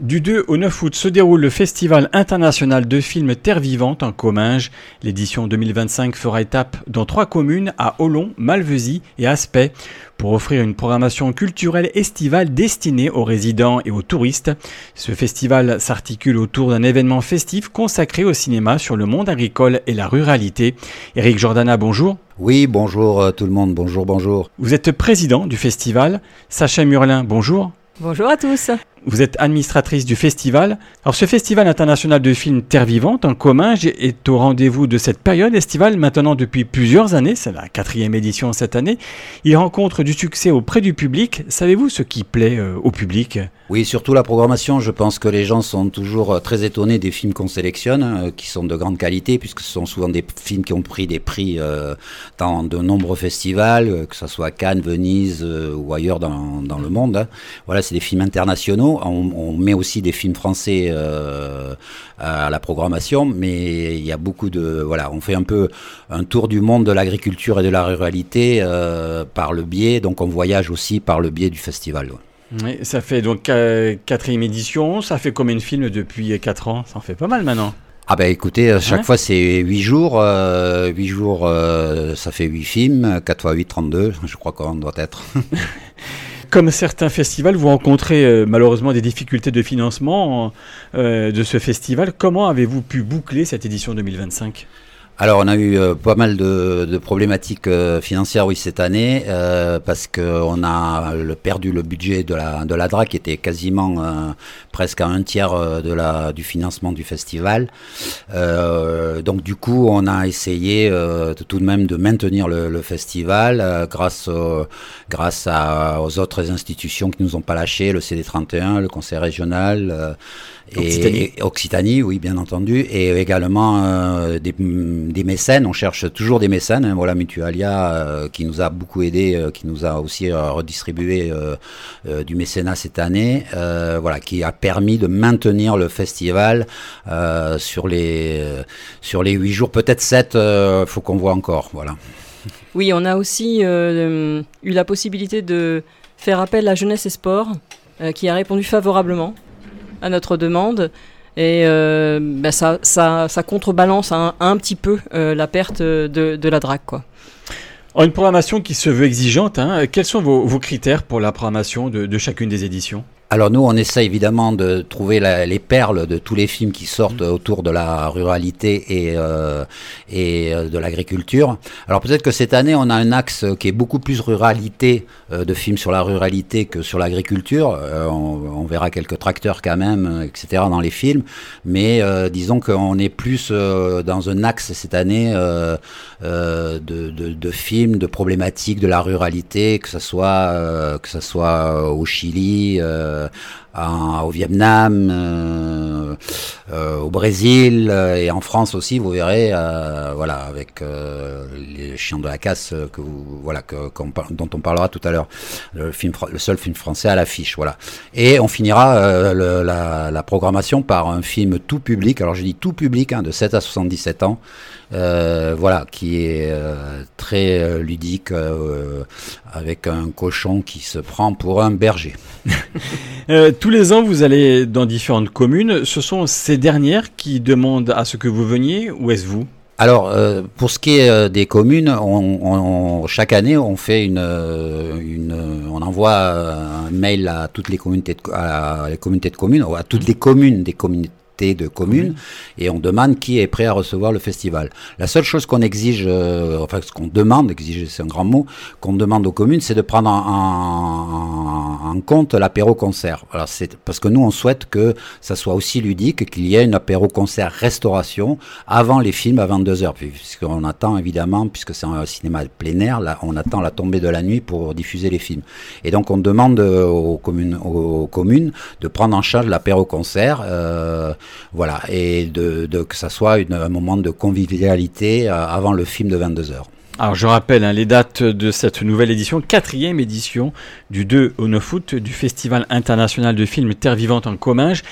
Du 2 au 9 août se déroule le Festival international de films Terre Vivante en Comminges. L'édition 2025 fera étape dans 3 communes, à Olon, Malvezy et Aspet, pour offrir une programmation culturelle estivale destinée aux résidents et aux touristes. Ce festival s'articule autour d'un événement festif consacré au cinéma sur le monde agricole et la ruralité. Éric Jordana, bonjour. Oui, bonjour tout le monde, bonjour. Vous êtes président du festival. Sacha Murlin, bonjour. Bonjour à tous. Vous êtes administratrice du festival. Alors ce festival international de films Terre Vivante en Comminges est au rendez-vous de cette période estivale maintenant depuis plusieurs années. C'est la 4e édition cette année. Il rencontre du succès auprès du public. Savez-vous ce qui plaît au public ? Oui, surtout la programmation. Je pense que les gens sont toujours très étonnés des films qu'on sélectionne, qui sont de grande qualité, puisque ce sont souvent des films qui ont pris des prix dans de nombreux festivals, que ce soit à Cannes, Venise ou ailleurs dans le monde. Voilà, c'est des films internationaux. On met aussi des films français à la programmation, mais il y a beaucoup de... Voilà, on fait un peu un tour du monde de l'agriculture et de la ruralité par le biais, donc on voyage aussi par le biais du festival. Oui, ça fait donc 4e édition, ça fait combien de films depuis 4 ans ? Ça en fait pas mal maintenant. Ah ben écoutez, chaque fois c'est 8 jours, 8 jours ça fait 8 films, 4 x 8, 32, je crois qu'on doit être... Comme certains festivals, vous rencontrez malheureusement des difficultés de financement de ce festival. Comment avez-vous pu boucler cette édition 2025 ? Alors on a eu pas mal de problématiques financières cette année parce qu'on a perdu le budget de la DRAC qui était quasiment presque à 1/3 du financement du festival. Donc du coup on a essayé tout de même de maintenir le festival grâce aux autres institutions qui nous ont pas lâché, le CD31, le Conseil régional et Occitanie, oui bien entendu, et également des mécènes. On cherche toujours des mécènes, voilà, Mutualia qui nous a beaucoup aidé, qui nous a aussi redistribué du mécénat cette année, voilà, qui a permis de maintenir le festival sur les 8 jours, peut-être 7, faut qu'on voit encore, voilà. Oui, on a aussi eu la possibilité de faire appel à Jeunesse et Sport, qui a répondu favorablement à notre demande. Et ça contrebalance un petit peu la perte de la DRAC, quoi. Une programmation qui se veut exigeante, hein. Quels sont vos critères pour la programmation de chacune des éditions ? Alors nous, on essaie évidemment de trouver les perles de tous les films qui sortent autour de la ruralité et de l'agriculture. Alors peut-être que cette année, on a un axe qui est beaucoup plus ruralité, de films sur la ruralité que sur l'agriculture. On verra quelques tracteurs quand même, etc. dans les films. Mais disons qu'on est plus dans un axe cette année de films, de problématiques de la ruralité, que ce soit au Chili, au Vietnam, au Brésil et en France aussi, vous verrez, voilà, avec les Chiens de la Casse dont on parlera tout à l'heure, le seul film français à l'affiche, voilà. Et on finira la programmation par un film tout public. Alors je dis tout public, de 7 à 77 ans. Voilà, qui est très ludique, avec un cochon qui se prend pour un berger. Tous les ans, vous allez dans différentes communes. Ce sont ces dernières qui demandent à ce que vous veniez, ou est-ce vous ? Alors, pour ce qui est des communes, chaque année, on fait on envoie un mail à toutes les communautés de communes, ou à toutes les communes des communautés de communes, et on demande qui est prêt à recevoir le festival. La seule chose qu'on exige, ce qu'on demande, exiger c'est un grand mot, qu'on demande aux communes, c'est de prendre en compte l'apéro-concert. Alors c'est parce que nous on souhaite que ça soit aussi ludique, qu'il y ait une apéro-concert restauration avant les films à 22h, puisqu'on attend évidemment, puisque c'est un cinéma plein air, là on attend la tombée de la nuit pour diffuser les films. Et donc on demande aux communes de prendre en charge l'apéro-concert, voilà, et que ça soit un moment de convivialité avant le film de 22h. Alors je rappelle les dates de cette nouvelle édition, 4e édition du 2 au 9 août du Festival international de films Terre Vivante en Comminges.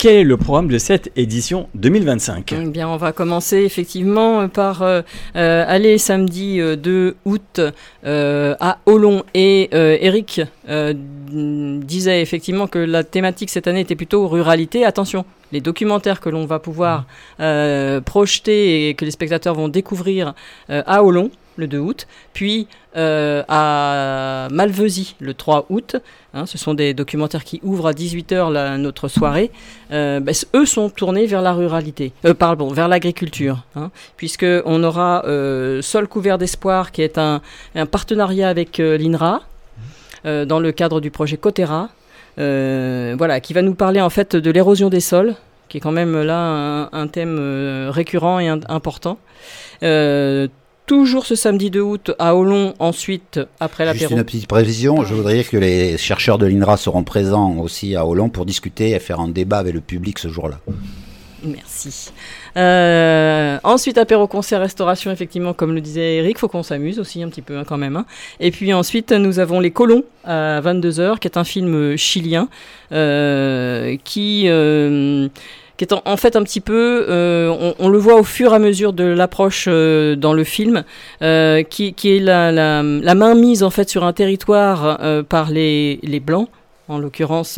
quel est le programme de cette édition 2025 ? Eh bien, on va commencer effectivement par aller samedi 2 août à Olon. Et Eric disait effectivement que la thématique cette année était plutôt ruralité. Attention, les documentaires que l'on va pouvoir projeter et que les spectateurs vont découvrir à Olon le 2 août, puis à Malvezy le 3 août. Ce sont des documentaires qui ouvrent à 18h notre soirée. Eux sont tournés vers la ruralité, vers l'agriculture, puisqu'on aura Sol couvert d'espoir, qui est un partenariat avec l'INRA, dans le cadre du projet Cotera, qui va nous parler en fait de l'érosion des sols, qui est quand même là un thème récurrent et important. Toujours ce samedi 2 août à Olon, ensuite après l'apéro. Juste une petite précision, je voudrais dire que les chercheurs de l'INRA seront présents aussi à Olon pour discuter et faire un débat avec le public ce jour-là. Merci. Ensuite, apéro, concert, restauration, effectivement, comme le disait Eric, il faut qu'on s'amuse aussi un petit peu quand même. Et puis ensuite, nous avons Les Colons à 22h, qui est un film chilien qui est en fait un petit peu, on le voit au fur et à mesure de l'approche dans le film, qui est la mainmise en fait sur un territoire par les Blancs, en l'occurrence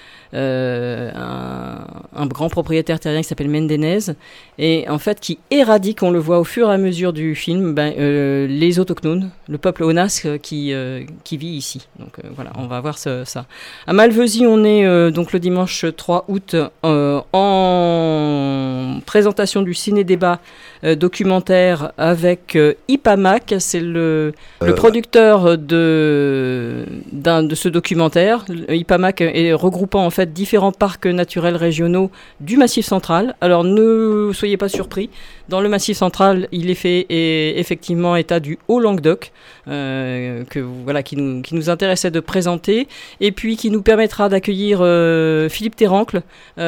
un grand propriétaire terrien qui s'appelle Mendenez, et en fait qui éradique, on le voit au fur et à mesure du film, les autochtones, le peuple Onas qui vit ici. Donc voilà, on va voir ça. À Malvezy, on est donc le dimanche 3 août en présentation du ciné-débat documentaire avec Ipamac, c'est le producteur de ce documentaire. Ipamac est regroupant en fait différents parcs naturels régionaux du Massif central. Alors ne soyez pas surpris, dans le Massif central, il est fait effectivement état du Haut-Languedoc, qui nous intéressait de présenter, et puis qui nous permettra d'accueillir Philippe Terrancle,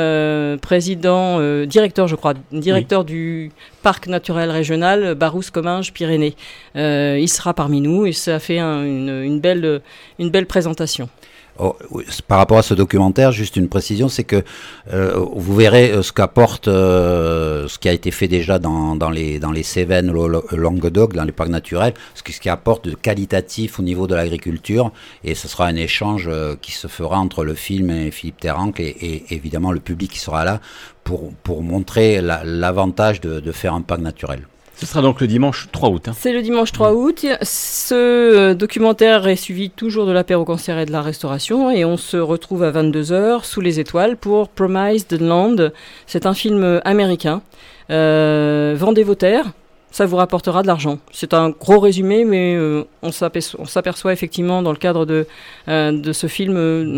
directeur du parc naturel régional Barousse-Comminges-Pyrénées. Il sera parmi nous et ça fait une belle présentation. Par rapport à ce documentaire, juste une précision, c'est que vous verrez ce qu'apporte, ce qui a été fait déjà dans les Cévennes, le Languedoc, dans les parcs naturels, ce qui apporte de qualitatif au niveau de l'agriculture, et ce sera un échange qui se fera entre le film et Philippe Terrancle et évidemment le public qui sera là pour montrer l'avantage de faire un parc naturel. Ce sera donc le dimanche 3 août. C'est le dimanche 3 août. Ce documentaire est suivi toujours de l'apéro concert et de la restauration. Et on se retrouve à 22h sous les étoiles pour Promised Land. C'est un film américain. Vendez vos terres, ça vous rapportera de l'argent. C'est un gros résumé, mais on s'aperçoit effectivement dans le cadre de ce film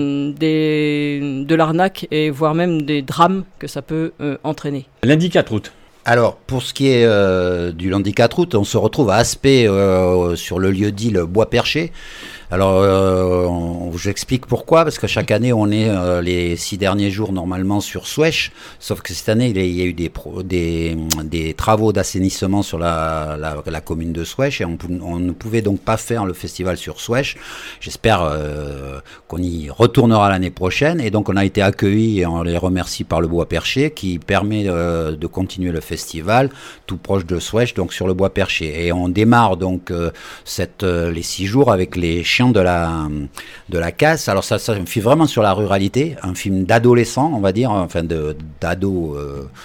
de l'arnaque et voire même des drames que ça peut entraîner. Lundi 4 août. Alors, pour ce qui est du lundi 4 août, on se retrouve à Aspet sur le lieu dit le Bois Perché. Alors, j'explique pourquoi, parce que chaque année, on est les 6 derniers jours normalement sur Souèche, sauf que cette année, il y a eu des travaux d'assainissement sur la commune de Souèche, et on ne pouvait donc pas faire le festival sur Souèche. J'espère qu'on y retournera l'année prochaine, et donc on a été accueillis, et on les remercie par le Bois Perché, qui permet de continuer le festival tout proche de Souèche, donc sur le Bois Perché. Et on démarre donc les 6 jours avec les chiens de la casse. Alors ça un film vraiment sur la ruralité, un film d'adolescent, on va dire, enfin d'ados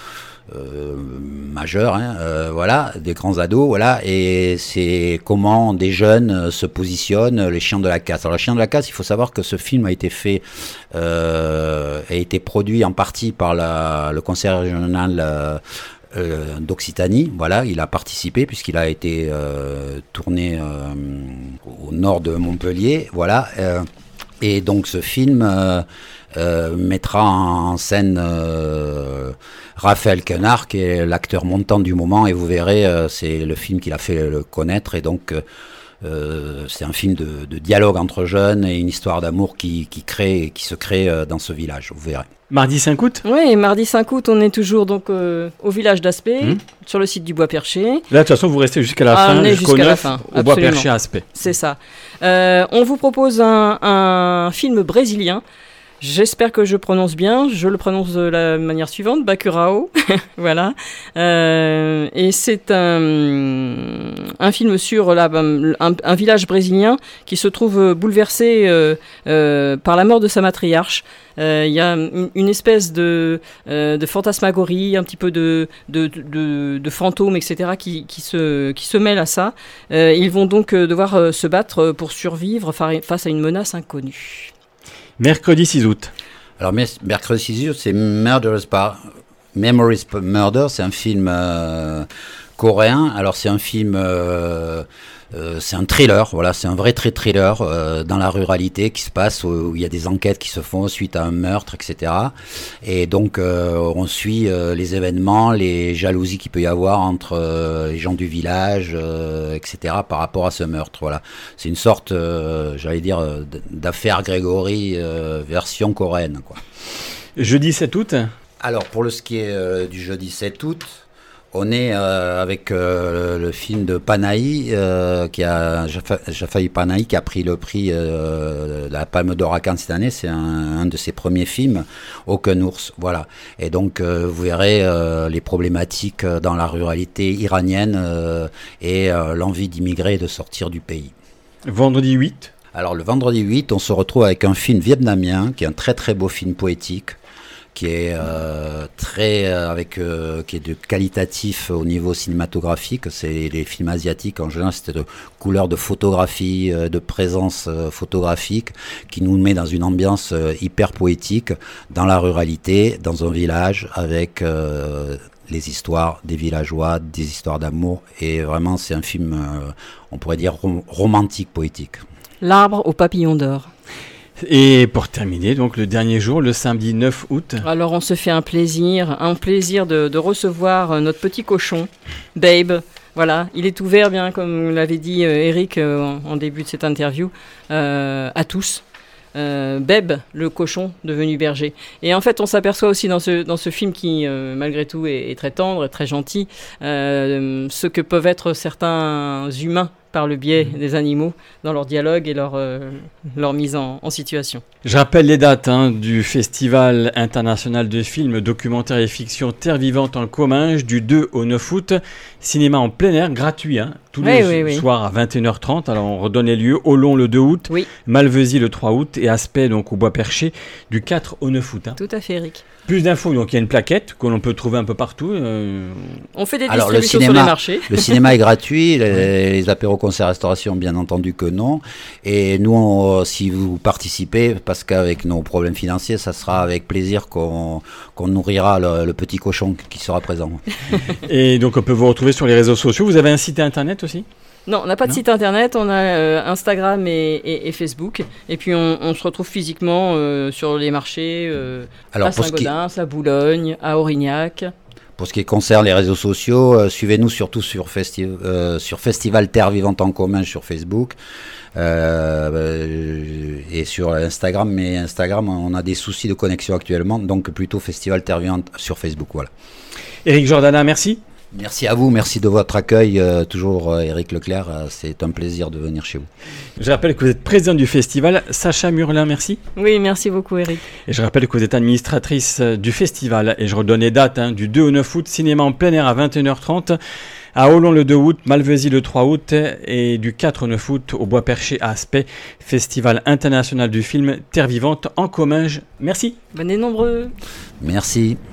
majeurs, voilà, des grands ados, voilà, et c'est comment des jeunes se positionnent, les chiens de la casse. Alors les chiens de la casse, il faut savoir que ce film a été produit en partie par le conseil régional d'Occitanie, voilà, il a participé puisqu'il a été tourné au nord de Montpellier, voilà, et donc ce film mettra en scène Raphaël Quenard, qui est l'acteur montant du moment, et vous verrez, c'est le film qu'il a fait le connaître, et donc c'est un film de dialogue entre jeunes et une histoire d'amour qui se crée dans ce village, vous verrez. Mardi 5 août ? Oui, mardi 5 août, on est toujours donc au village d'Aspet, sur le site du Bois Perché. Là, de toute façon, vous restez jusqu'à la fin, jusqu'au 9, au Bois Perché à Aspet. C'est ça. On vous propose un film brésilien J'espère que je prononce bien. Je le prononce de la manière suivante, Bacurao. Voilà. Et c'est un film sur un village brésilien qui se trouve bouleversé par la mort de sa matriarche. Il y a une espèce de fantasmagorie, un petit peu de fantômes, etc., qui se mêlent à ça. Ils vont donc devoir se battre pour survivre face à une menace inconnue. Mercredi 6 août. Alors, mercredi 6 août, c'est Memories Murder, c'est un film coréen. Alors, c'est un film, c'est un thriller, voilà, c'est un vrai thriller dans la ruralité qui se passe, où il y a des enquêtes qui se font suite à un meurtre, etc. Et donc, on suit les événements, les jalousies qu'il peut y avoir entre les gens du village, etc. par rapport à ce meurtre, voilà. C'est une sorte, j'allais dire, d'affaire Grégory version coréenne, quoi. Jeudi 7 août. Alors, pour ce qui est du jeudi 7 août, on est avec le film de Panahi, Jafai Panahi, qui a pris le prix de la Palme d'Or à Cannes cette année. C'est un de ses premiers films, Aucun ours, voilà. Et donc, vous verrez les problématiques dans la ruralité iranienne et l'envie d'immigrer et de sortir du pays. Vendredi 8. Alors, le vendredi 8, on se retrouve avec un film vietnamien, qui est un très très beau film poétique, qui est qui est de qualitatif au niveau cinématographique. C'est les films asiatiques en général, c'est de couleur de photographie, de présence photographique, qui nous met dans une ambiance hyper poétique, dans la ruralité, dans un village, avec les histoires des villageois, des histoires d'amour, et vraiment c'est un film, on pourrait dire romantique, poétique. L'arbre aux papillons d'or. Et pour terminer, donc le dernier jour, le samedi 9 août. Alors on se fait un plaisir de recevoir notre petit cochon, Babe. Voilà, il est tout vert, bien comme l'avait dit Eric en début de cette interview, à tous. Babe, le cochon devenu berger. Et en fait, on s'aperçoit aussi dans ce film qui, malgré tout, est très tendre et très gentil, ce que peuvent être certains humains par le biais des animaux dans leur dialogue et leur mise en situation. Je rappelle les dates du Festival international de films, documentaires et fiction Terre vivante en Comminges du 2 au 9 août. Cinéma en plein air, gratuit, tous les soirs à 21h30. Alors on redonne les lieux. Olon le 2 août, Malvezy le 3 août et Aspet donc au Bois Perché du 4 au 9 août. Tout à fait, Eric. Plus d'infos, donc il y a une plaquette que l'on peut trouver un peu partout. On fait des distributions sur les marchés. Le cinéma est gratuit, les apéros, concerts, restauration, bien entendu que non. Et nous, si vous participez, parce qu'avec nos problèmes financiers, ça sera avec plaisir qu'on nourrira le petit cochon qui sera présent. Et donc on peut vous retrouver sur les réseaux sociaux. Vous avez un site internet aussi ? Non, on n'a pas de site internet, on a Instagram et Facebook. Et puis on se retrouve physiquement sur les marchés à Saint-Gaudens, à Boulogne, à Aurignac. Pour ce qui concerne les réseaux sociaux, suivez-nous surtout sur Festival Terre Vivante en Comminges sur Facebook et sur Instagram. Mais Instagram, on a des soucis de connexion actuellement, donc plutôt Festival Terre Vivante sur Facebook. Voilà. Éric Jordana, merci. Merci à vous, merci de votre accueil, toujours Éric Leclerc, c'est un plaisir de venir chez vous. Je rappelle que vous êtes présidente du festival. Sacha Murlin, merci. Oui, merci beaucoup Éric. Et je rappelle que vous êtes administratrice du festival, et je redonne les dates, du 2 au 9 août, cinéma en plein air à 21h30, à Olon le 2 août, Malvezy le 3 août, et du 4 au 9 août au Bois Perché à Aspet, Festival international du film Terre vivante en Comminges. Merci. Venez nombreux. Merci.